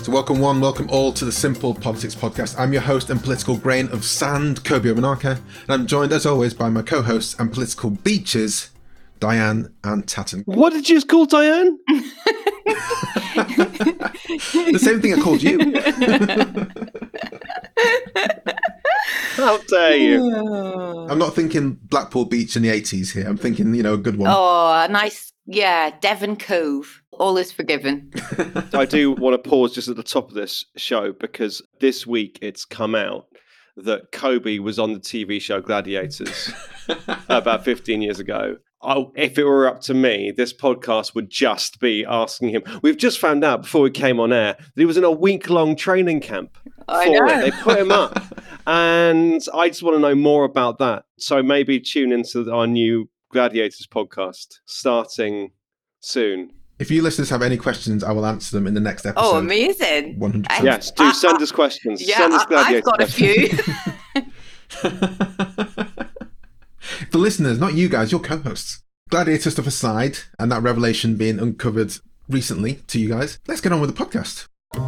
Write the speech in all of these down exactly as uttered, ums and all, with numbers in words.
So welcome one, welcome all to the Simple Politics Podcast. I'm your host and political grain of sand, Kobe Omanaka, and I'm joined as always by my co-hosts and political beaches, Diane and Tatton. What did you just call Diane? The same thing I called you. How dare you? I'm not thinking Blackpool Beach in the eighties here. I'm thinking, you know, a good one. Oh, a nice, yeah, Devon Cove. All is forgiven. I do want to pause just at the top of this show because this week it's come out that Kobe was on the T V show Gladiators about fifteen years ago. Oh, if it were up to me, this podcast would just be asking him. We've just found out before we came on air that he was in a week-long training camp I for know. it. They put him up. And I just want to know more about that. So maybe tune into our new Gladiators podcast starting soon. If you listeners have any questions, I will answer them in the next episode. Oh, amazing. one hundred percent. Yes, do I- send I- us questions. Yeah, send us I, Gladiators I've got questions. a few. The listeners, not you guys, your co-hosts. Gladiator stuff aside, and that revelation being uncovered recently to you guys, let's get on with the podcast.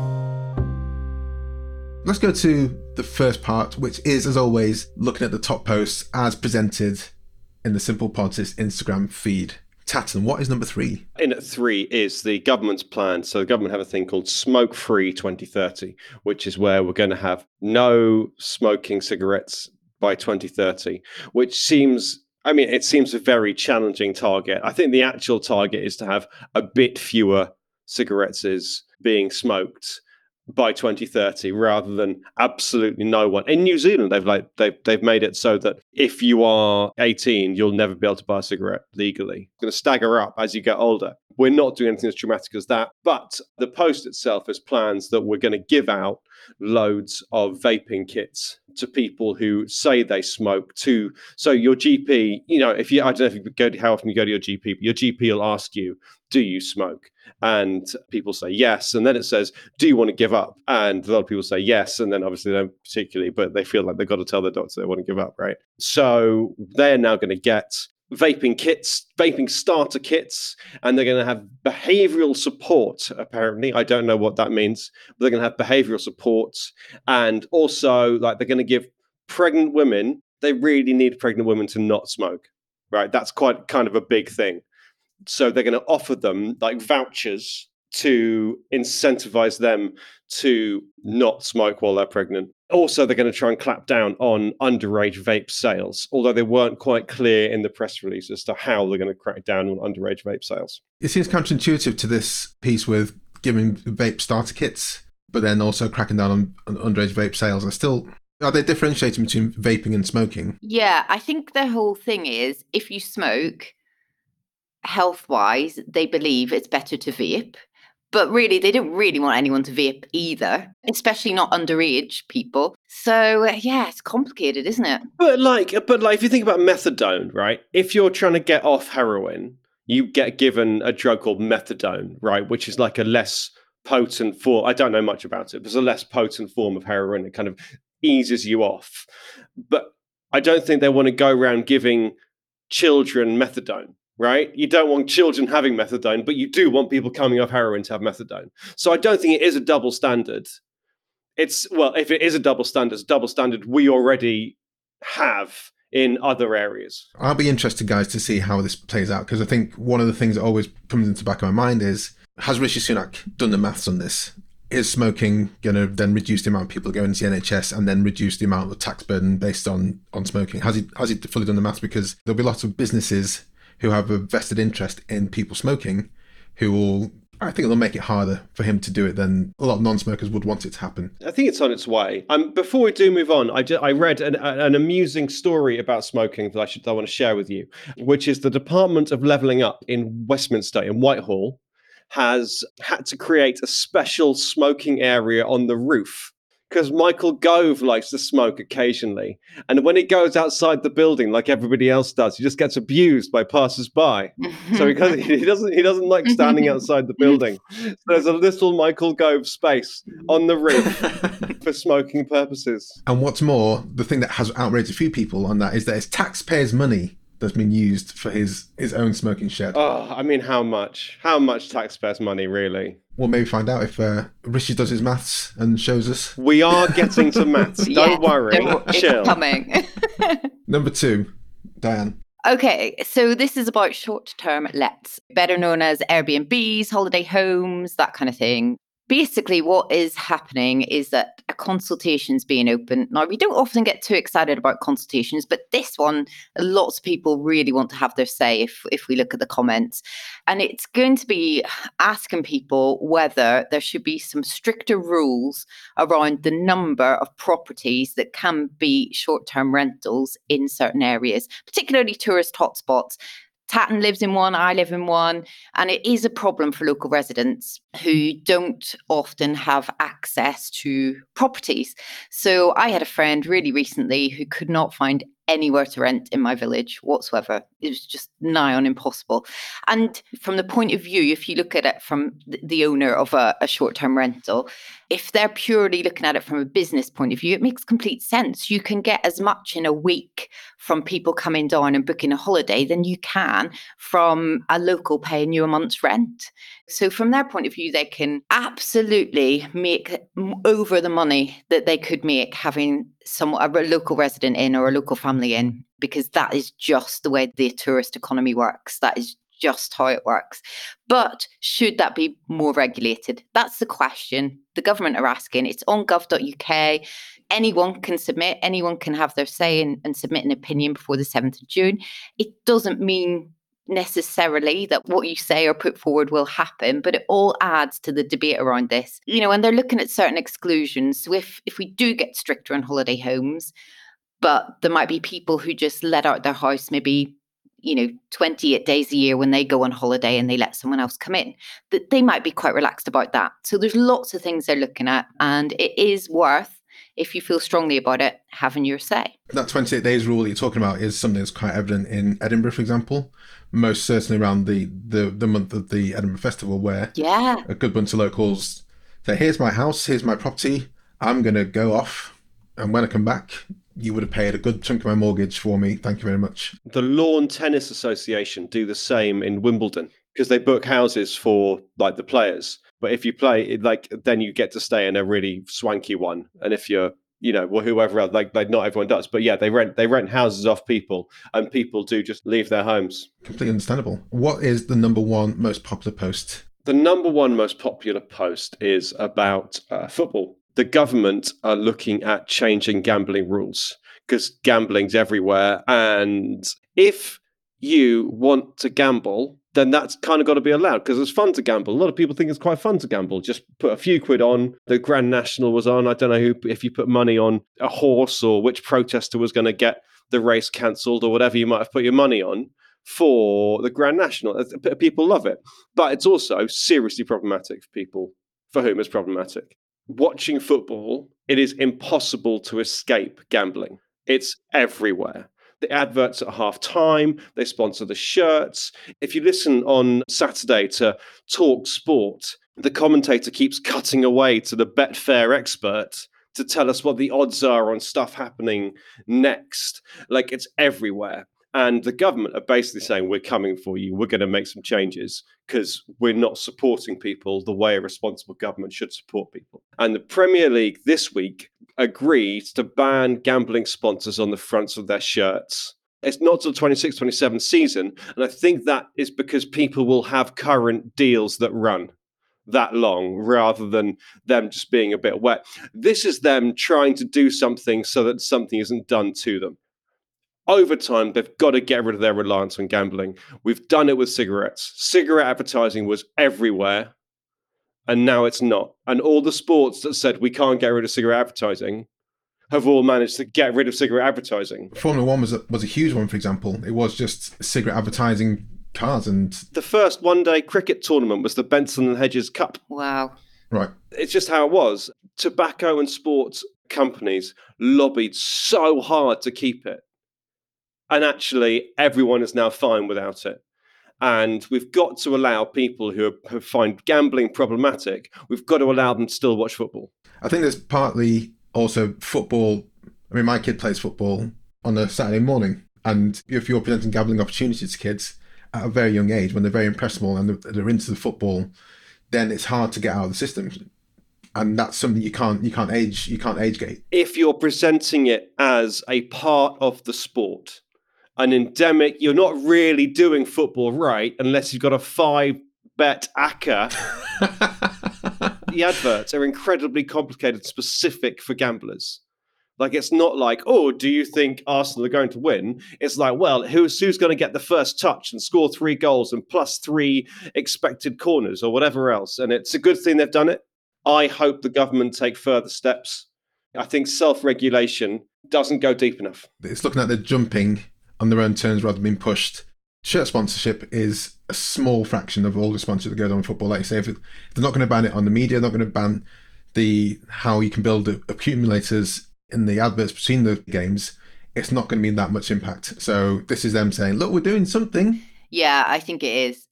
Let's go to the first part, which is, as always, looking at the top posts as presented in the Simple Politics Instagram feed. Tatton, what is number three? In at three is the government's plan. So the government have a thing called Smoke Free twenty thirty, which is where we're going to have no smoking cigarettes by twenty thirty, which seems, I mean, it seems a very challenging target. I think the actual target is to have a bit fewer cigarettes is being smoked by twenty thirty rather than absolutely no one. In New Zealand, they've like they've they've made it so that if you are eighteen, you'll never be able to buy a cigarette legally. It's going to stagger up as you get older. We're not doing anything as dramatic as that, but the post itself has plans that we're going to give out loads of vaping kits to people who say they smoke. To so your G P, you know, if you I don't know if you go to, how often you go to your G P, but your G P will ask you, do you smoke? And people say yes, and then it says, do you want to give up? And a lot of people say yes, and then obviously they don't particularly, but they feel like they've got to tell their doctor they want to give up, right? So they're now going to get vaping kits, vaping starter kits, and they're going to have behavioral support, apparently. I don't know what that means, but they're going to have behavioral support. And also, like, they're going to give pregnant women, they really need pregnant women to not smoke, right? That's quite kind of a big thing. So they're going to offer them like vouchers to incentivize them to not smoke while they're pregnant. Also, they're going to try and clap down on underage vape sales, although they weren't quite clear in the press release as to how they're going to crack down on underage vape sales. It seems counterintuitive to this piece with giving vape starter kits, but then also cracking down on, on underage vape sales. Are still are they differentiating between vaping and smoking? Yeah, I think the whole thing is if you smoke, health-wise, they believe it's better to vape. But really, they don't really want anyone to vape either, especially not underage people. So, uh, yeah, it's complicated, isn't it? But like, but like, if you think about methadone, right? If you're trying to get off heroin, you get given a drug called methadone, right? Which is like a less potent form. I don't know much about it, but it's a less potent form of heroin. It kind of eases you off. But I don't think they want to go around giving children methadone. Right? You don't want children having methadone, but you do want people coming off heroin to have methadone. So I don't think it is a double standard. It's, well, if it is a double standard, it's a double standard we already have in other areas. I'll be interested, guys, to see how this plays out, because I think one of the things that always comes into the back of my mind is, has Rishi Sunak done the maths on this? Is smoking going to then reduce the amount of people going to the N H S and then reduce the amount of tax burden based on, on smoking? Has he, has he fully done the maths? Because there'll be lots of businesses who have a vested interest in people smoking, who will, I think it'll make it harder for him to do it than a lot of non-smokers would want it to happen. I think it's on its way. Um, before we do move on, I, ju- I read an, an amusing story about smoking that I should I want to share with you, which is the Department of Levelling Up in Westminster, in Whitehall, has had to create a special smoking area on the roof. Because Michael Gove likes to smoke occasionally. And when he goes outside the building, like everybody else does, he just gets abused by passers-by. So he doesn't, he doesn't he doesn't like standing outside the building. So there's a little Michael Gove space on the roof for smoking purposes. And what's more, the thing that has outraged a few people on that is that it's taxpayers' money that's been used for his, his own smoking shed. Oh, I mean, how much? How much taxpayers' money, really? We'll maybe find out if uh, Rishi does his maths and shows us. We are getting to maths. Don't Yeah, worry. don't- Chill. It's coming. Number two, Diane. Okay, so this is about short-term lets, better known as Airbnbs, holiday homes, that kind of thing. Basically, what is happening is that a consultation's being opened. Now, we don't often get too excited about consultations, but this one, lots of people really want to have their say if, if we look at the comments. And it's going to be asking people whether there should be some stricter rules around the number of properties that can be short-term rentals in certain areas, particularly tourist hotspots. Tatton lives in one, I live in one, and it is a problem for local residents who don't often have access to properties. So I had a friend really recently who could not find anywhere to rent in my village whatsoever. It was just nigh on impossible. And from the point of view, if you look at it from the owner of a, a short-term rental, if they're purely looking at it from a business point of view, it makes complete sense. You can get as much in a week from people coming down and booking a holiday than you can from a local paying you a month's rent. So from their point of view, they can absolutely make over the money that they could make having some a local resident in or a local family in, because that is just the way the tourist economy works. That is just how it works. But should that be more regulated? That's the question the government are asking. It's on gov dot U K. Anyone can submit, anyone can have their say and, and submit an opinion before the seventh of June. It doesn't mean necessarily that what you say or put forward will happen, but it all adds to the debate around this. You know, and they're looking at certain exclusions. So if if we do get stricter on holiday homes, but there might be people who just let out their house maybe, you know, twenty-eight days a year when they go on holiday and they let someone else come in, that they might be quite relaxed about that. So there's lots of things they're looking at, and it is worth, if you feel strongly about it, having your say. That twenty-eight days rule that you're talking about is something that's quite evident in Edinburgh, for example. Most certainly around the, the, the month of the Edinburgh Festival, where yeah. a good bunch of locals say, here's my house, here's my property, I'm going to go off, and when I come back, you would have paid a good chunk of my mortgage for me. Thank you very much. The Lawn Tennis Association do the same in Wimbledon because they book houses for like the players. But if you play, like, then you get to stay in a really swanky one. And if you're, you know, well, whoever else, like, like not everyone does, but yeah, they rent they rent houses off people, and people do just leave their homes. Completely understandable. What is the number one most popular post? The number one most popular post is about uh, football. The government are looking at changing gambling rules because gambling's everywhere. And if you want to gamble, then that's kind of got to be allowed because it's fun to gamble. A lot of people think it's quite fun to gamble. Just put a few quid on. The Grand National was on. I don't know who, if you put money on a horse or which protester was going to get the race cancelled or whatever you might have put your money on for the Grand National. People love it. But it's also seriously problematic for people for whom it's problematic. Watching football, it is impossible to escape gambling. It's everywhere. The adverts at half time, they sponsor the shirts. If you listen on Saturday to Talk Sport, the commentator keeps cutting away to the Betfair expert to tell us what the odds are on stuff happening next. Like, it's everywhere. And the government are basically saying, we're coming for you. We're going to make some changes because we're not supporting people the way a responsible government should support people. And the Premier League this week agreed to ban gambling sponsors on the fronts of their shirts. It's not till the twenty-six twenty-seven season. And I think that is because people will have current deals that run that long rather than them just being a bit wet. This is them trying to do something so that something isn't done to them. Over time, they've got to get rid of their reliance on gambling. We've done it with cigarettes. Cigarette advertising was everywhere, and now it's not. And all the sports that said we can't get rid of cigarette advertising have all managed to get rid of cigarette advertising. Formula One was a, was a huge one, for example. It was just cigarette advertising cars and... The first one-day cricket tournament was the Benson and Hedges Cup. Wow. Right. It's just how it was. Tobacco and sports companies lobbied so hard to keep it. And actually, everyone is now fine without it. And we've got to allow people who, are, who find gambling problematic, we've got to allow them to still watch football. I think there's partly also football. I mean, my kid plays football on a Saturday morning. And if you're presenting gambling opportunities to kids at a very young age, when they're very impressionable and they're, they're into the football, then it's hard to get out of the system. And that's something you can't you can't age you can't age gate. If you're presenting it as a part of the sport, an endemic, you're not really doing football right unless you've got a five bet A C C A. The adverts are incredibly complicated, specific for gamblers. Like, it's not like, oh, do you think Arsenal are going to win? It's like, well, who's who's going to get the first touch and score three goals and plus three expected corners or whatever else? And it's a good thing they've done it. I hope the government take further steps. I think self-regulation doesn't go deep enough. It's looking at the jumping on their own terms rather than being pushed. Shirt sponsorship is a small fraction of all the sponsorship that goes on in football. Like you say, if, it, if they're not going to ban it on the media, they're not going to ban the how you can build accumulators in the adverts between the games, it's not going to be that much impact. So this is them saying, look, we're doing something. Yeah, I think it is.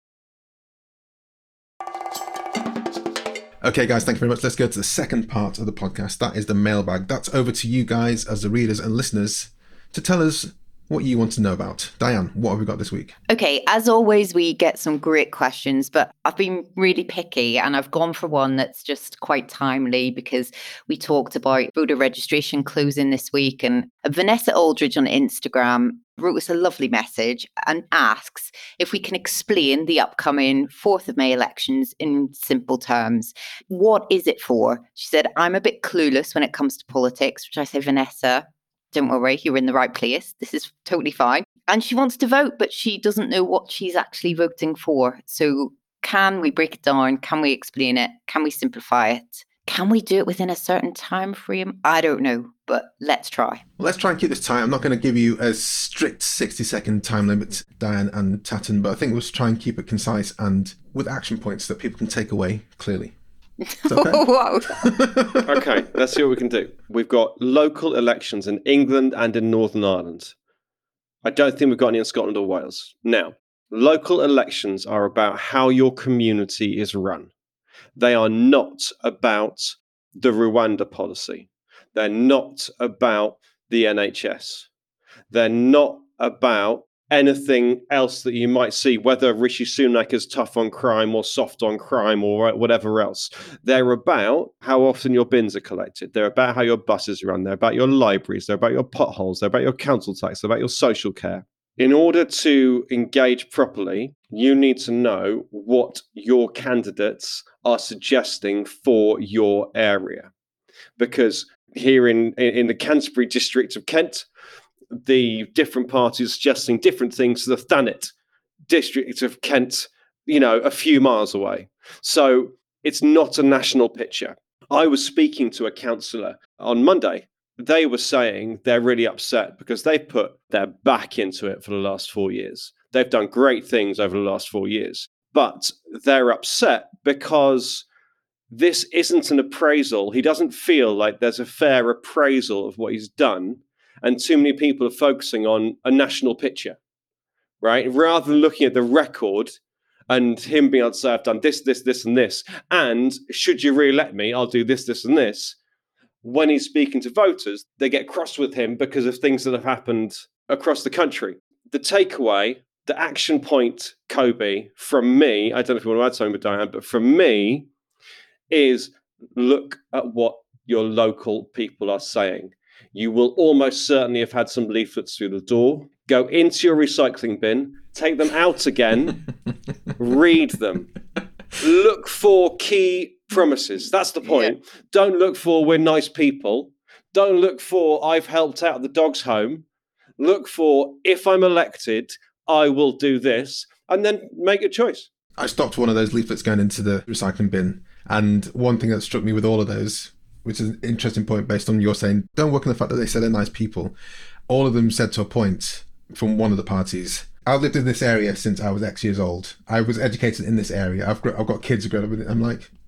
Okay, guys, thank you very much. Let's go to the second part of the podcast. That is the mailbag. That's over to you guys as the readers and listeners to tell us what you want to know about. Diane, what have we got this week? Okay, as always, we get some great questions, but I've been really picky and I've gone for one that's just quite timely because we talked about voter registration closing this week, and Vanessa Aldridge on Instagram wrote us a lovely message and asks if we can explain the upcoming fourth of May elections in simple terms. What is it for? She said, I'm a bit clueless when it comes to politics, which I say, Vanessa, don't worry, you're in the right place. This is totally fine. And she wants to vote, but she doesn't know what she's actually voting for. So can we break it down? Can we explain it? Can we simplify it? Can we do it within a certain time frame? I don't know, but let's try. Well, let's try and keep this tight. I'm not going to give you a strict sixty second time limit, Diane and Tatton, but I think we'll try and keep it concise and with action points that people can take away clearly. Okay? Wow. Okay, let's see what we can do. We've got local elections in England and in Northern Ireland. I don't think we've got any in Scotland or Wales. Now, local elections are about how your community is run. They are not about the Rwanda policy. They're not about the N H S. They're not about anything else that you might see, whether Rishi Sunak is tough on crime or soft on crime or whatever else. They're about how often your bins are collected. They're about how your buses run. They're about your libraries. They're about your potholes. They're about your council tax. They're about your social care. In order to engage properly, you need to know what your candidates are suggesting for your area. Because here in, in the Canterbury district of Kent, the different parties suggesting different things to the Thanet district of Kent, you know, a few miles away. So it's not a national picture. I was speaking to a councillor on Monday. They were saying they're really upset because they've put their back into it for the last four years. They've done great things over the last four years, but they're upset because this isn't an appraisal. He doesn't feel like there's a fair appraisal of what he's done. And too many people are focusing on a national picture, right? Rather than looking at the record and him being able to say, I've done this, this, this, and this. And should you re-elect me, I'll do this, this, and this. When he's speaking to voters, they get cross with him because of things that have happened across the country. The takeaway, the action point, Kobe, from me, I don't know if you want to add something with Diane, but from me is look at what your local people are saying. You will almost certainly have had some leaflets through the door. Go into your recycling bin, take them out again, read them. Look for key promises. That's the point. Yeah. Don't look for we're nice people. Don't look for I've helped out the dog's home. Look for if I'm elected, I will do this, and then make a choice. I stopped one of those leaflets going into the recycling bin, and one thing that struck me with all of those, which is an interesting point based on your saying, don't work on the fact that they said they're nice people. All of them said to a point from one of the parties, I've lived in this area since I was X years old. I was educated in this area. I've got, I've got kids who grow up with it. I'm like,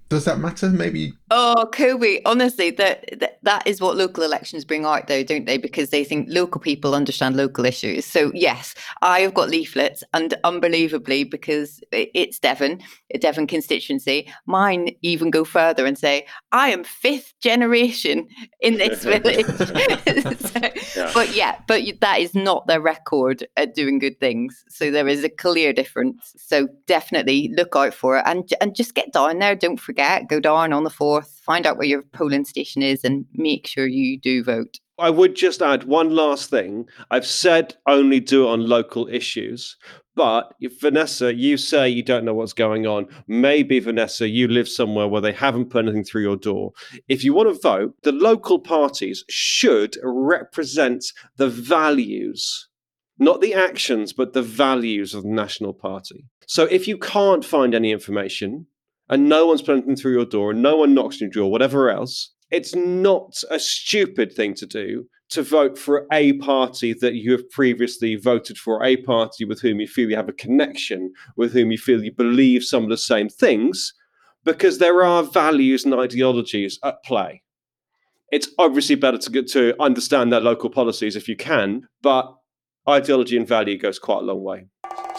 Does that matter? Maybe. Oh, Kobe, honestly, that, that that is what local elections bring out, though, don't they? Because they think local people understand local issues. So, yes, I have got leaflets, and unbelievably, because it's Devon, a Devon constituency, mine even go further and say, I am fifth generation in this village. so, yeah. But yeah, but that is not their record at doing good things. So there is a clear difference. So definitely look out for it, and and just get down there. Don't forget, go down on the fourth, find out where your polling station is, and make sure you do vote. I would just add one last thing. I've said only do it on local issues, but if, Vanessa, you say you don't know what's going on. Maybe, Vanessa, you live somewhere where they haven't put anything through your door. If you want to vote, the local parties should represent the values, not the actions, but the values of the National Party. So if you can't find any information, and no one's put anything through your door, and no one knocks on your door, whatever else, it's not a stupid thing to do to vote for a party that you have previously voted for, a party with whom you feel you have a connection, with whom you feel you believe some of the same things, because there are values and ideologies at play. It's obviously better to get to understand their local policies if you can, but ideology and value goes quite a long way.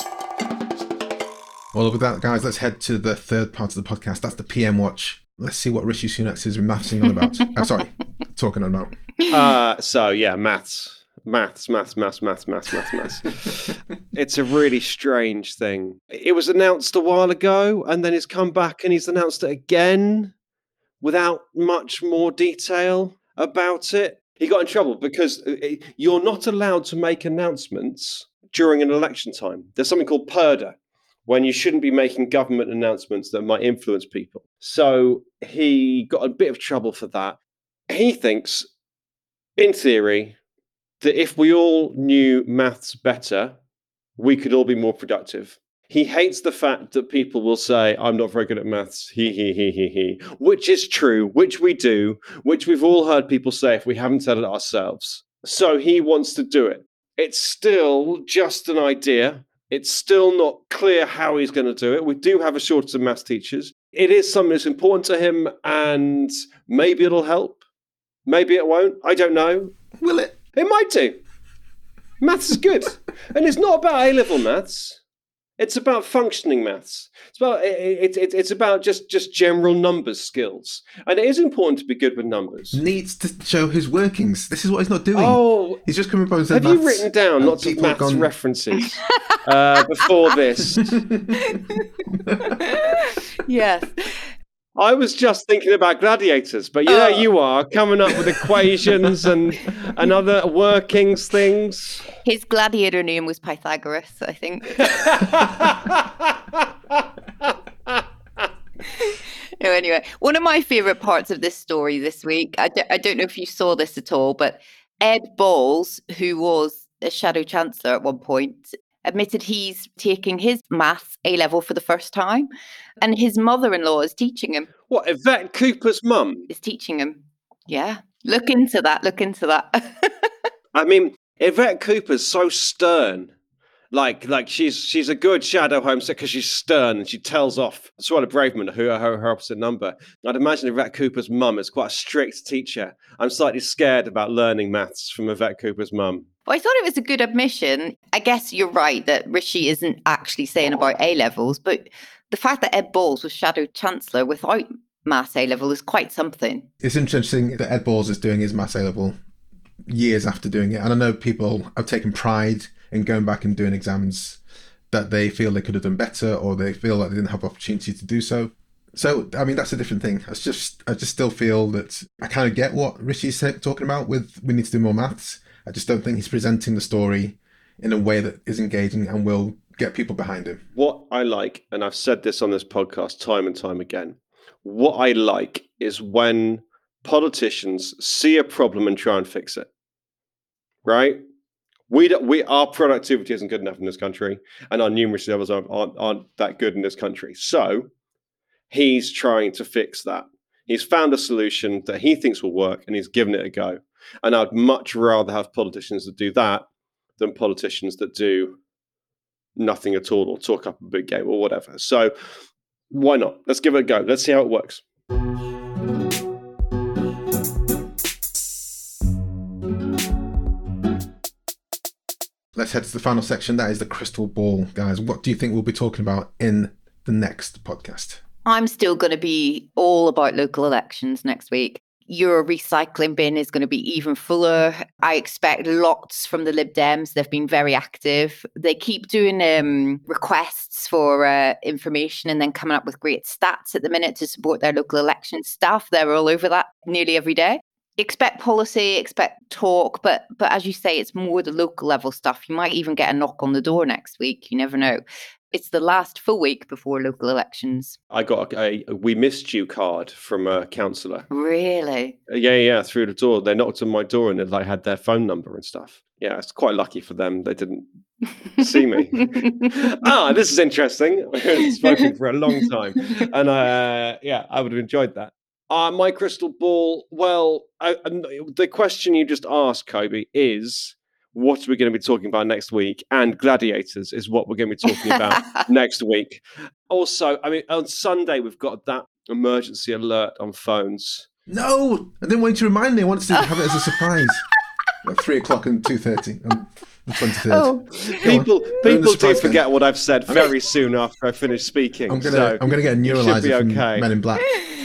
Well, with that, guys, let's head to the third part of the podcast. That's the P M Watch. Let's see what Rishi Sunak is mathsing on about. I'm sorry, talking about. Uh, so, yeah, maths. Maths, maths, maths, maths, maths, maths, maths. It's a really strange thing. It was announced a while ago, and then he's come back and he's announced it again without much more detail about it. He got in trouble because you're not allowed to make announcements during an election time. There's something called purdah, when you shouldn't be making government announcements that might influence people. So he got a bit of trouble for that. He thinks, in theory, that if we all knew maths better, we could all be more productive. He hates the fact that people will say, I'm not very good at maths, he, he, he, he, he, which is true, which we do, which we've all heard people say if we haven't said it ourselves. So he wants to do it. It's still just an idea. It's still not clear how he's going to do it. We do have a shortage of maths teachers. It is something that's important to him, and maybe it'll help. Maybe it won't. I don't know. Will it? It might do. Maths is good. And it's not about A-level maths. It's about functioning maths. It's about it, it, it's about just, just general numbers skills. And it is important to be good with numbers. Needs to show his workings. This is what he's not doing. Oh, he's just coming up and saying, have you written down lots of maths gone... references uh, before this? Yes. I was just thinking about gladiators, but you know, uh, you are coming up with equations and, and other workings things. His gladiator name was Pythagoras, I think. No, anyway, one of my favourite parts of this story this week, I, d- I don't know if you saw this at all, but Ed Balls, who was a Shadow Chancellor at one point, admitted he's taking his maths A-level for the first time, and his mother-in-law is teaching him. What, Yvette Cooper's mum? Is teaching him. Yeah. Look into that. Look into that. I mean, Yvette Cooper's so stern. Like, like she's she's a good shadow home secretary because she's stern and she tells off Suella Braverman, who are her, her opposite number. I'd imagine Yvette Cooper's mum is quite a strict teacher. I'm slightly scared about learning maths from Yvette Cooper's mum. Well, I thought it was a good admission. I guess you're right that Rishi isn't actually saying about A-levels, but the fact that Ed Balls was Shadow Chancellor without Maths A-level is quite something. It's interesting that Ed Balls is doing his Maths A-level years after doing it. And I know people have taken pride in going back and doing exams that they feel they could have done better, or they feel like they didn't have opportunity to do so. So, I mean, that's a different thing. I just, I just still feel that I kind of get what Rishi's talking about with we need to do more maths. I just don't think he's presenting the story in a way that is engaging and will get people behind him. What I like, and I've said this on this podcast time and time again, what I like is when politicians see a problem and try and fix it, right? We, don't, we Our productivity isn't good enough in this country, and our numeracy levels aren't, aren't, aren't that good in this country. So he's trying to fix that. He's found a solution that he thinks will work, and he's given it a go. And I'd much rather have politicians that do that than politicians that do nothing at all or talk up a big game or whatever. So Why not? Let's give it a go. Let's see how it works. Let's head to the final section. That is the crystal ball, guys. What do you think we'll be talking about in the next podcast? I'm still going to be all about local elections next week. Your recycling bin is going to be even fuller. I expect lots from the Lib Dems. They've been very active. They keep doing um, requests for uh, information and then coming up with great stats at the minute to support their local election staff. They're all over that nearly every day. Expect policy, expect talk, but but as you say, it's more the local level stuff. You might even get a knock on the door next week. You never know. It's the last full week before local elections. I got a, a "we missed you" card from a councillor. Really? Yeah, yeah, through the door. They knocked on my door and they like, had their phone number and stuff. Yeah, it's quite lucky for them. They didn't see me. ah, this is interesting. I haven't spoken for a long time. And uh, yeah, I would have enjoyed that. Uh, my crystal ball, well, I, I, the question you just asked, Kobe, is what are we going to be talking about next week? And gladiators is what we're going to be talking about next week. Also, I mean, on Sunday, we've got that emergency alert on phones. No, I didn't want you to remind me. I wanted to have it as a surprise. At three o'clock and two thirty on the twenty-third. Oh. People, people do forget then. what I've said very soon after I finish speaking. I'm gonna, so I'm gonna get a neuralizer from okay. Men in Black.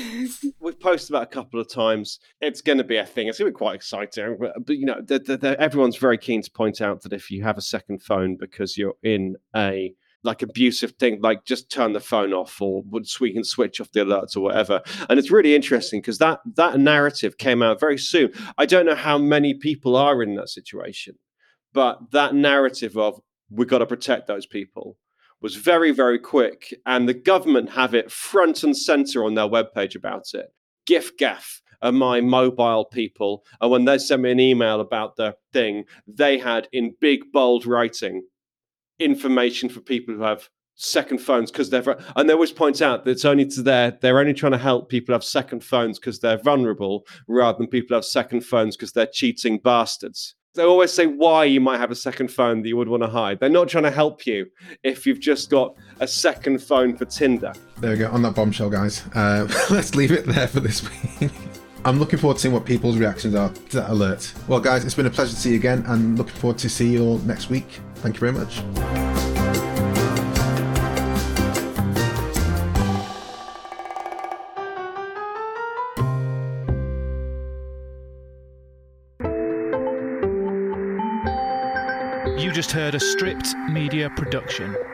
We've posted about a couple of times. It's going to be a thing. It's going to be quite exciting. But, but you know, the, the, the, everyone's very keen to point out that if you have a second phone because you're in a like abusive thing, like just turn the phone off, or would we can switch off the alerts or whatever. And it's really interesting because that that narrative came out very soon. I don't know how many people are in that situation, but that narrative of we've got to protect those people was very, very quick. And the government have it front and center on their webpage about it. giffgaff are my mobile people. And when they sent me an email about the thing, they had in big, bold writing information for people who have second phones because they're, and they always point out that it's only to their, they're only trying to help people have second phones because they're vulnerable rather than people have second phones because they're cheating bastards. They always say why you might have a second phone that you would want to hide. They're not trying to help you if you've just got a second phone for Tinder. There we go, on that bombshell, guys. Uh, let's leave it there for this week. I'm looking forward to seeing what people's reactions are to that alert. Well, guys, it's been a pleasure to see you again, and looking forward to see you all next week. Thank you very much. You just heard a Stripped Media production.